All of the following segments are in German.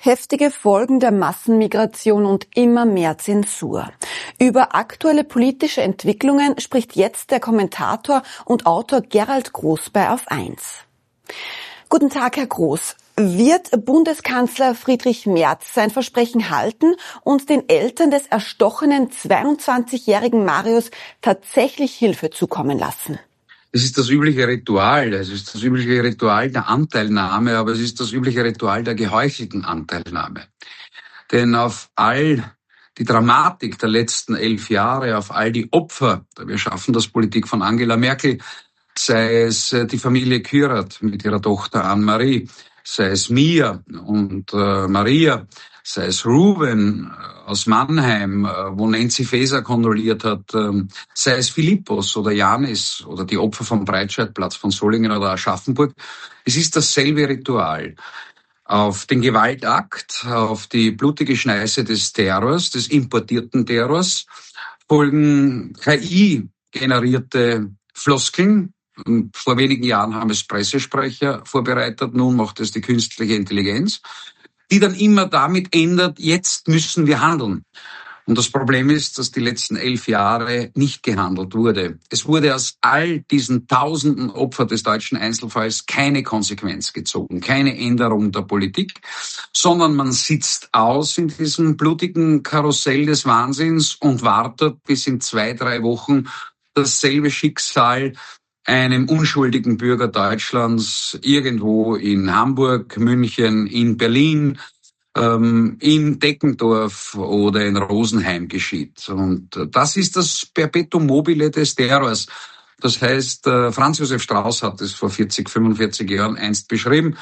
Heftige Folgen der Massenmigration und immer mehr Zensur. Über aktuelle politische Entwicklungen spricht jetzt der Kommentator und Autor Gerald Groß bei Auf 1. Guten Tag, Herr Groß. Wird Bundeskanzler Friedrich Merz sein Versprechen halten und den Eltern des erstochenen 22-jährigen Marius tatsächlich Hilfe zukommen lassen? Es ist das übliche Ritual. Es ist das übliche Ritual der Anteilnahme, aber es ist das übliche Ritual der geheuchelten Anteilnahme. Denn auf all die Dramatik der letzten 11 Jahre, auf all die Opfer der Wir schaffen das Politik von Angela Merkel, sei es die Familie Kürath mit ihrer Tochter Anne-Marie, sei es Mia und Maria, sei es Ruben aus Mannheim, wo Nancy Faeser kondoliert hat, sei es Philippos oder Janis oder die Opfer vom Breitscheidplatz von Solingen oder Aschaffenburg. Es ist dasselbe Ritual. Auf den Gewaltakt, auf die blutige Schneise des Terrors, des importierten Terrors, folgen KI-generierte Floskeln. Vor wenigen Jahren haben es Pressesprecher vorbereitet, nun macht es die künstliche Intelligenz, die dann immer damit ändert, jetzt müssen wir handeln. Und das Problem ist, dass die letzten 11 Jahre nicht gehandelt wurde. Es wurde aus all diesen tausenden Opfern des deutschen Einzelfalls keine Konsequenz gezogen, keine Änderung der Politik, sondern man sitzt aus in diesem blutigen Karussell des Wahnsinns und wartet, bis in 2-3 Wochen dasselbe Schicksal einem unschuldigen Bürger Deutschlands irgendwo in Hamburg, München, in Berlin, in Deckendorf oder in Rosenheim geschieht. Und das ist das Perpetuum mobile des Terrors. Das heißt, Franz Josef Strauß hat es vor 40, 45 Jahren einst beschrieben,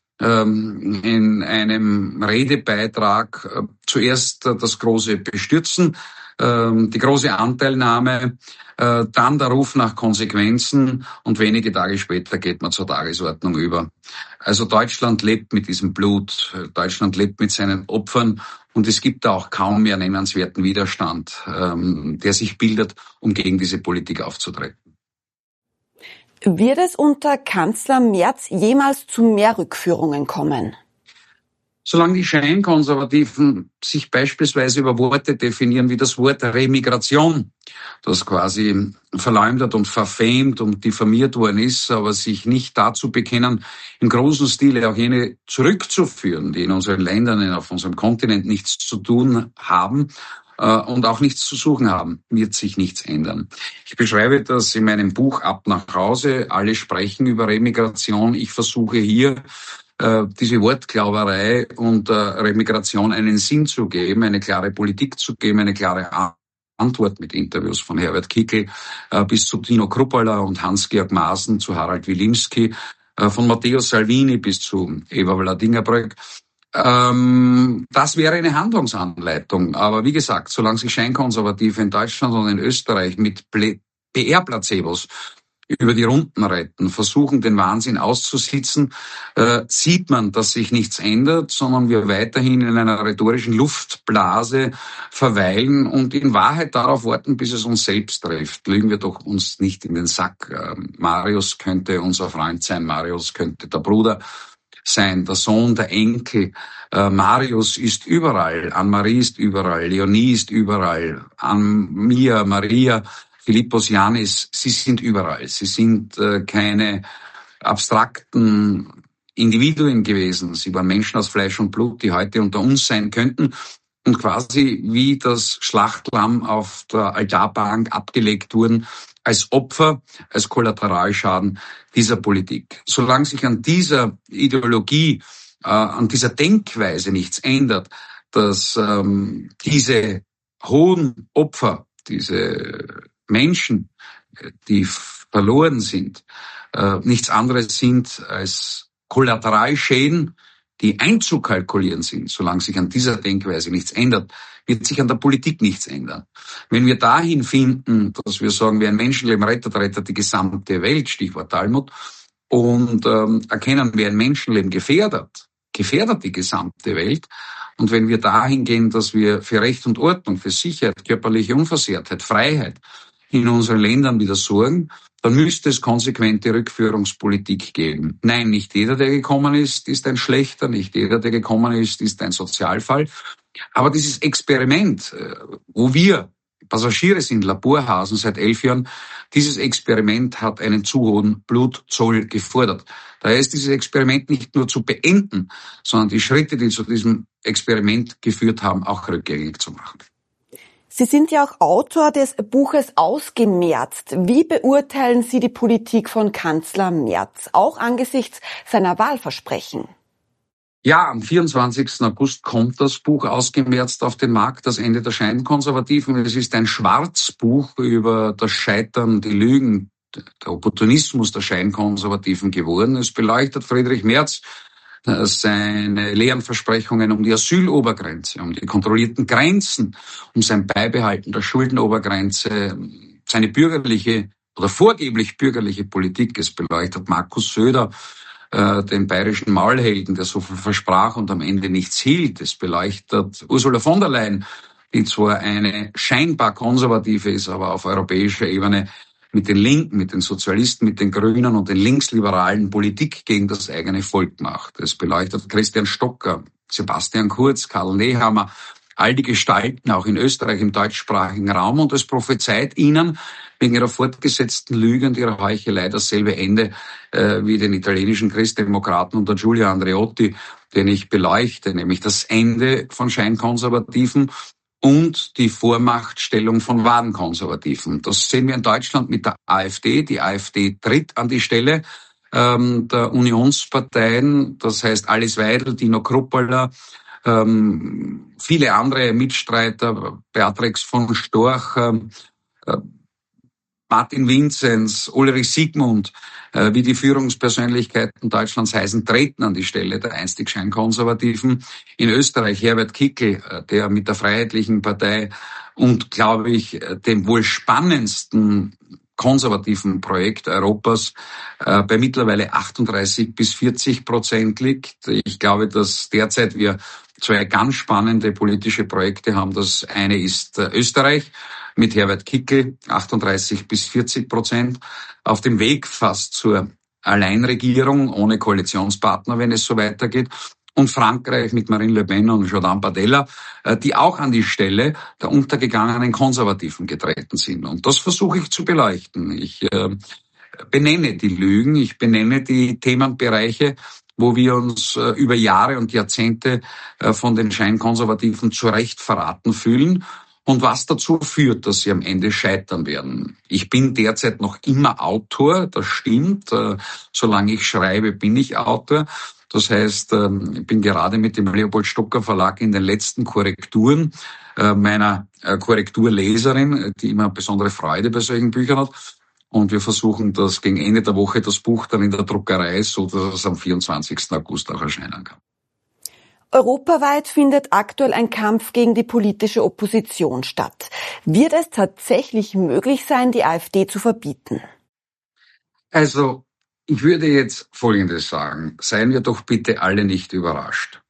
in einem Redebeitrag, zuerst das große Bestürzen, die große Anteilnahme, dann der Ruf nach Konsequenzen und wenige Tage später geht man zur Tagesordnung über. Also Deutschland lebt mit diesem Blut, Deutschland lebt mit seinen Opfern und es gibt da auch kaum mehr nennenswerten Widerstand, der sich bildet, um gegen diese Politik aufzutreten. Wird es unter Kanzler Merz jemals zu mehr Rückführungen kommen? Solange die Scheinkonservativen sich beispielsweise über Worte definieren wie das Wort Remigration, das quasi verleumdet und verfemt und diffamiert worden ist, aber sich nicht dazu bekennen, im großen Stile auch jene zurückzuführen, die in unseren Ländern, auf unserem Kontinent nichts zu tun haben und auch nichts zu suchen haben, wird sich nichts ändern. Ich beschreibe das in meinem Buch Ab nach Hause. Alle sprechen über Remigration. Ich versuche hier, diese Wortklauberei und Remigration einen Sinn zu geben, eine klare Politik zu geben, eine klare Antwort mit Interviews von Herbert Kickl bis zu Tino Kruppala und Hans-Georg Maaßen, zu Harald Wilimski, von Matteo Salvini bis zu Eva Wladingerbrück. Das wäre eine Handlungsanleitung. Aber wie gesagt, solange sich Scheinkonservative in Deutschland und in Österreich mit PR-Placebos über die Runden reiten, versuchen, den Wahnsinn auszusitzen, sieht man, dass sich nichts ändert, sondern wir weiterhin in einer rhetorischen Luftblase verweilen und in Wahrheit darauf warten, bis es uns selbst trifft. Lügen wir doch uns nicht in den Sack. Marius könnte unser Freund sein, Marius könnte der Bruder sein, der Sohn, der Enkel. Marius ist überall, Anne-Marie ist überall, Leonie ist überall, Mia, Maria, Philippos, Janis, sie sind überall. Sie sind keine abstrakten Individuen gewesen. Sie waren Menschen aus Fleisch und Blut, die heute unter uns sein könnten und quasi wie das Schlachtlamm auf der Altarbank abgelegt wurden als Opfer, als Kollateralschaden dieser Politik. Solange sich an dieser Ideologie, an dieser Denkweise nichts ändert, dass diese hohen Opfer, diese Menschen, die verloren sind, nichts anderes sind als Kollateralschäden, die einzukalkulieren sind. Solange sich an dieser Denkweise nichts ändert, wird sich an der Politik nichts ändern. Wenn wir dahin finden, dass wir sagen, wer ein Menschenleben rettet, rettet die gesamte Welt, Stichwort Talmud, und erkennen, wer ein Menschenleben gefährdet die gesamte Welt. Und wenn wir dahin gehen, dass wir für Recht und Ordnung, für Sicherheit, körperliche Unversehrtheit, Freiheit in unseren Ländern wieder sorgen, dann müsste es konsequente Rückführungspolitik geben. Nein, nicht jeder, der gekommen ist ein Schlechter, nicht jeder, der gekommen ist ein Sozialfall. Aber dieses Experiment, wo wir Passagiere sind, Laborhasen seit 11 Jahren, dieses Experiment hat einen zu hohen Blutzoll gefordert. Daher ist dieses Experiment nicht nur zu beenden, sondern die Schritte, die zu diesem Experiment geführt haben, auch rückgängig zu machen. Sie sind ja auch Autor des Buches Ausgemerzt. Wie beurteilen Sie die Politik von Kanzler Merz, auch angesichts seiner Wahlversprechen? Ja, am 24. August kommt das Buch Ausgemerzt auf den Markt, das Ende der Scheinkonservativen. Es ist ein Schwarzbuch über das Scheitern, die Lügen, der Opportunismus der Scheinkonservativen geworden. Es beleuchtet Friedrich Merz seine leeren Versprechungen um die Asylobergrenze, um die kontrollierten Grenzen, um sein Beibehalten der Schuldenobergrenze, seine bürgerliche oder vorgeblich bürgerliche Politik. Es beleuchtet Markus Söder, den bayerischen Maulhelden, der so viel versprach und am Ende nichts hielt. Es beleuchtet Ursula von der Leyen, die zwar eine scheinbar konservative ist, aber auf europäischer Ebene mit den Linken, mit den Sozialisten, mit den Grünen und den Linksliberalen Politik gegen das eigene Volk macht. Es beleuchtet Christian Stocker, Sebastian Kurz, Karl Nehammer, all die Gestalten auch in Österreich im deutschsprachigen Raum, und es prophezeit ihnen wegen ihrer fortgesetzten Lüge und ihrer Heuchelei dasselbe Ende wie den italienischen Christdemokraten unter Giulio Andreotti, den ich beleuchte, nämlich das Ende von Scheinkonservativen und die Vormachtstellung von wahren Konservativen. Das sehen wir in Deutschland mit der AfD. Die AfD tritt an die Stelle der Unionsparteien, das heißt Alice Weidel, Dino Kruppaler, viele andere Mitstreiter, Beatrix von Storch, Martin Vinzenz, Ulrich Siegmund, wie die Führungspersönlichkeiten Deutschlands heißen, treten an die Stelle der einstig Scheinkonservativen. In Österreich Herbert Kickl, der mit der Freiheitlichen Partei und, glaube ich, dem wohl spannendsten konservativen Projekt Europas bei mittlerweile 38-40% liegt. Ich glaube, dass derzeit wir zwei ganz spannende politische Projekte haben. Das eine ist Österreich mit Herbert Kickl, 38-40%, auf dem Weg fast zur Alleinregierung ohne Koalitionspartner, wenn es so weitergeht. Und Frankreich mit Marine Le Pen und Jordan Bardella, die auch an die Stelle der untergegangenen Konservativen getreten sind. Und das versuche ich zu beleuchten. Ich benenne die Lügen, ich benenne die Themenbereiche, wo wir uns über Jahre und Jahrzehnte von den Scheinkonservativen zu Recht verraten fühlen und was dazu führt, dass sie am Ende scheitern werden. Ich bin derzeit noch immer Autor, das stimmt. Solange ich schreibe, bin ich Autor. Das heißt, ich bin gerade mit dem Leopold Stocker Verlag in den letzten Korrekturen meiner Korrekturleserin, die immer besondere Freude bei solchen Büchern hat. Und wir versuchen, dass gegen Ende der Woche das Buch dann in der Druckerei ist, so dass es am 24. August auch erscheinen kann. Europaweit findet aktuell ein Kampf gegen die politische Opposition statt. Wird es tatsächlich möglich sein, die AfD zu verbieten? Also, ich würde jetzt Folgendes sagen. Seien wir doch bitte alle nicht überrascht.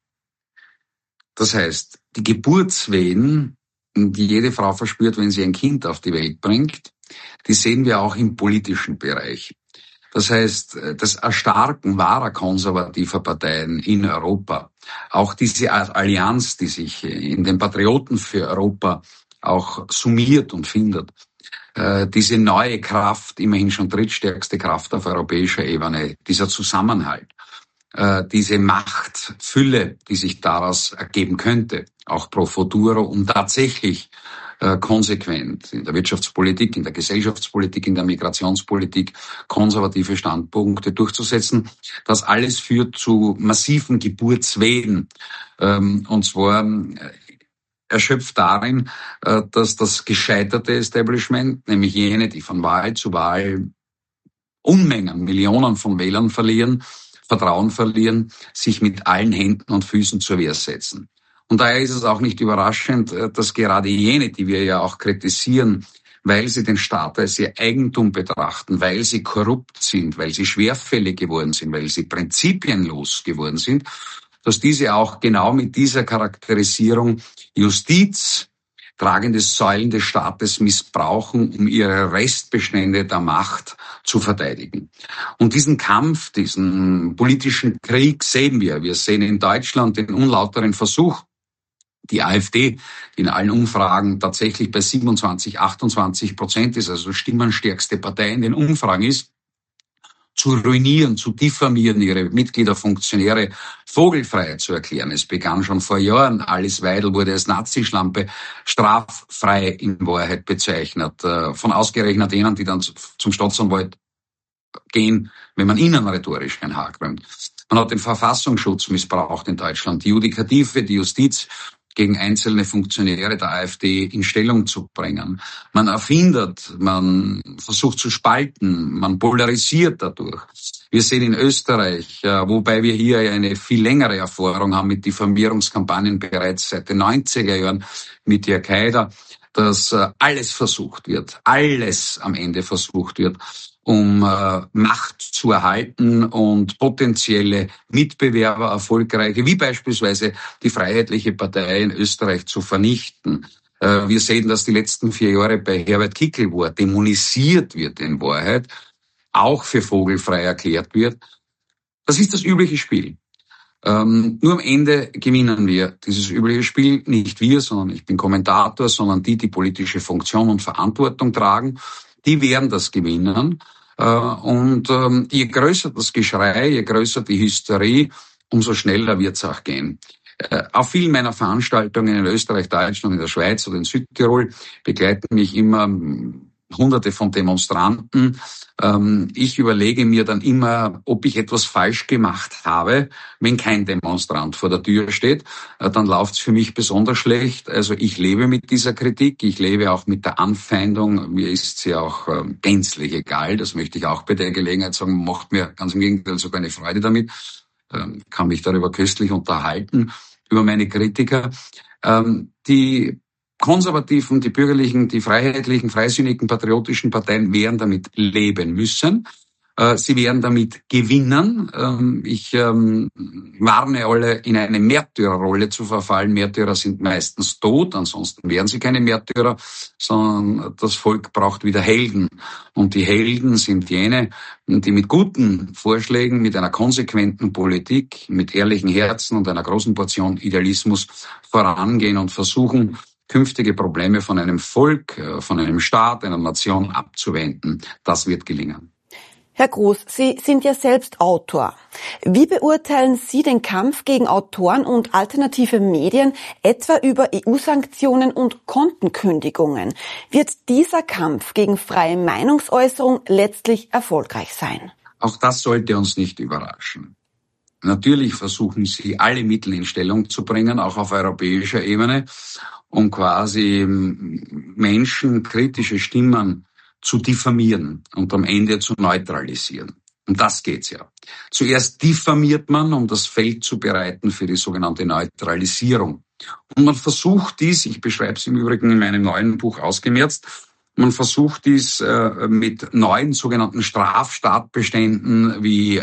Das heißt, die Geburtswehen, die jede Frau verspürt, wenn sie ein Kind auf die Welt bringt, die sehen wir auch im politischen Bereich. Das heißt, das Erstarken wahrer konservativer Parteien in Europa, auch diese Allianz, die sich in den Patrioten für Europa auch summiert und findet, diese neue Kraft, immerhin schon drittstärkste Kraft auf europäischer Ebene, dieser Zusammenhalt, diese Machtfülle, die sich daraus ergeben könnte, auch pro futuro, um tatsächlich konsequent in der Wirtschaftspolitik, in der Gesellschaftspolitik, in der Migrationspolitik konservative Standpunkte durchzusetzen. Das alles führt zu massiven Geburtswehen, und zwar erschöpft darin, dass das gescheiterte Establishment, nämlich jene, die von Wahl zu Wahl Unmengen, Millionen von Wählern verlieren, Vertrauen verlieren, sich mit allen Händen und Füßen zur Wehr setzen. Und daher ist es auch nicht überraschend, dass gerade jene, die wir ja auch kritisieren, weil sie den Staat als ihr Eigentum betrachten, weil sie korrupt sind, weil sie schwerfällig geworden sind, weil sie prinzipienlos geworden sind, dass diese auch genau mit dieser Charakterisierung Justiz, tragende Säulen des Staates missbrauchen, um ihre Restbestände der Macht zu verteidigen. Und diesen Kampf, diesen politischen Krieg sehen wir. Wir sehen in Deutschland den unlauteren Versuch, die AfD, die in allen Umfragen tatsächlich bei 27-28% ist, also stimmenstärkste Partei in den Umfragen ist, zu ruinieren, zu diffamieren, ihre Mitglieder, Funktionäre vogelfrei zu erklären. Es begann schon vor Jahren. Alice Weidel wurde als Nazischlampe straffrei in Wahrheit bezeichnet. Von ausgerechnet denen, die dann zum Staatsanwalt gehen, wenn man ihnen rhetorisch ein Haar krümmt. Man hat den Verfassungsschutz missbraucht in Deutschland, die Judikative, die Justiz gegen einzelne Funktionäre der AfD in Stellung zu bringen. Man erfindet, man versucht zu spalten, man polarisiert dadurch. Wir sehen in Österreich, wobei wir hier eine viel längere Erfahrung haben mit Diffamierungskampagnen bereits seit den 90er Jahren mit der Al-Qaida, dass alles versucht wird, alles am Ende versucht wird, um Macht zu erhalten und potenzielle Mitbewerber, erfolgreiche, wie beispielsweise die Freiheitliche Partei in Österreich, zu vernichten. Wir sehen, dass die letzten 4 Jahre bei Herbert Kickl, wo er dämonisiert wird in Wahrheit, auch für vogelfrei erklärt wird. Das ist das übliche Spiel. Nur am Ende gewinnen wir dieses übliche Spiel, nicht wir, sondern ich bin Kommentator, sondern die politische Funktion und Verantwortung tragen, die werden das gewinnen. Und je größer das Geschrei, je größer die Hysterie, umso schneller wird's auch gehen. Auf vielen meiner Veranstaltungen in Österreich, Deutschland, in der Schweiz oder in Südtirol begleiten mich immer Hunderte von Demonstranten. Ich überlege mir dann immer, ob ich etwas falsch gemacht habe. Wenn kein Demonstrant vor der Tür steht, dann läuft's für mich besonders schlecht. Also ich lebe mit dieser Kritik, ich lebe auch mit der Anfeindung. Mir ist sie auch gänzlich egal. Das möchte ich auch bei der Gelegenheit sagen. Macht mir ganz im Gegenteil sogar eine Freude damit. Kann mich darüber köstlich unterhalten, über meine Kritiker. Die Konservativen, die bürgerlichen, die freiheitlichen, freisinnigen, patriotischen Parteien werden damit leben müssen. Sie werden damit gewinnen. Ich warne alle, in eine Märtyrerrolle zu verfallen. Märtyrer sind meistens tot, ansonsten wären sie keine Märtyrer, sondern das Volk braucht wieder Helden. Und die Helden sind jene, die mit guten Vorschlägen, mit einer konsequenten Politik, mit ehrlichen Herzen und einer großen Portion Idealismus vorangehen und versuchen, künftige Probleme von einem Volk, von einem Staat, einer Nation abzuwenden. Das wird gelingen. Herr Groß, Sie sind ja selbst Autor. Wie beurteilen Sie den Kampf gegen Autoren und alternative Medien, etwa über EU-Sanktionen und Kontenkündigungen? Wird dieser Kampf gegen freie Meinungsäußerung letztlich erfolgreich sein? Auch das sollte uns nicht überraschen. Natürlich versuchen sie, alle Mittel in Stellung zu bringen, auch auf europäischer Ebene, um quasi Menschen, kritische Stimmen zu diffamieren und am Ende zu neutralisieren. Um das geht's ja. Zuerst diffamiert man, um das Feld zu bereiten für die sogenannte Neutralisierung. Und man versucht dies, ich beschreibe es im Übrigen in meinem neuen Buch ausgemerzt, man versucht dies mit neuen sogenannten Straftatbeständen wie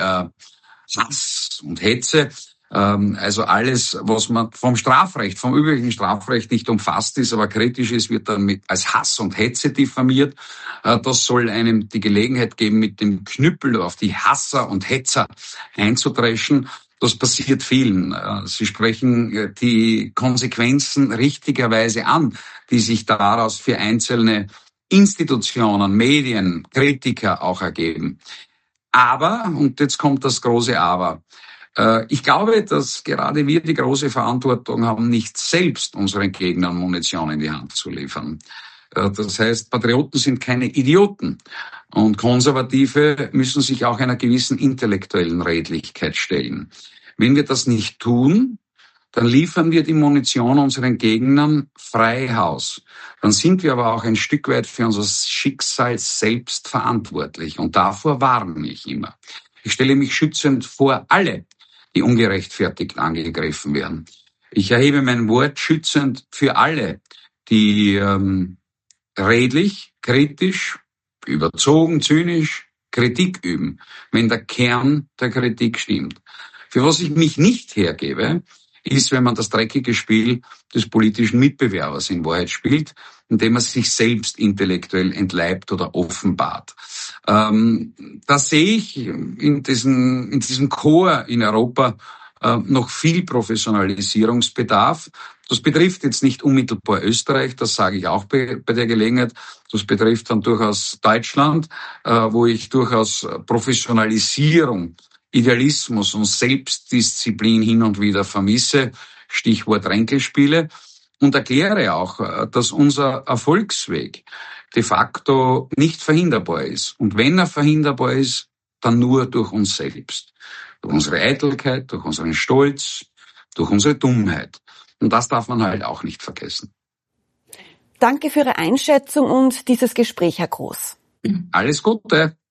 Hass und Hetze, also alles, was man vom Strafrecht, vom üblichen Strafrecht nicht umfasst ist, aber kritisch ist, wird dann als Hass und Hetze diffamiert. Das soll einem die Gelegenheit geben, mit dem Knüppel auf die Hasser und Hetzer einzudreschen. Das passiert vielen. Sie sprechen die Konsequenzen richtigerweise an, die sich daraus für einzelne Institutionen, Medien, Kritiker auch ergeben. Aber, und jetzt kommt das große Aber, ich glaube, dass gerade wir die große Verantwortung haben, nicht selbst unseren Gegnern Munition in die Hand zu liefern. Das heißt, Patrioten sind keine Idioten und Konservative müssen sich auch einer gewissen intellektuellen Redlichkeit stellen. Wenn wir das nicht tun, dann liefern wir die Munition unseren Gegnern frei Haus. Dann sind wir aber auch ein Stück weit für unser Schicksal selbst verantwortlich. Und davor warne ich immer. Ich stelle mich schützend vor alle, die ungerechtfertigt angegriffen werden. Ich erhebe mein Wort schützend für alle, die redlich, kritisch, überzogen, zynisch Kritik üben, wenn der Kern der Kritik stimmt. Für was ich mich nicht hergebe, ist, wenn man das dreckige Spiel des politischen Mitbewerbers in Wahrheit spielt, indem man sich selbst intellektuell entleibt oder offenbart. Das sehe ich in diesem Chor in Europa noch viel Professionalisierungsbedarf. Das betrifft jetzt nicht unmittelbar Österreich, das sage ich auch bei der Gelegenheit. Das betrifft dann durchaus Deutschland, wo ich durchaus Professionalisierung, Idealismus und Selbstdisziplin hin und wieder vermisse, Stichwort Ränkespiele, und erkläre auch, dass unser Erfolgsweg de facto nicht verhinderbar ist. Und wenn er verhinderbar ist, dann nur durch uns selbst. Durch unsere Eitelkeit, durch unseren Stolz, durch unsere Dummheit. Und das darf man halt auch nicht vergessen. Danke für Ihre Einschätzung und dieses Gespräch, Herr Groß. Alles Gute.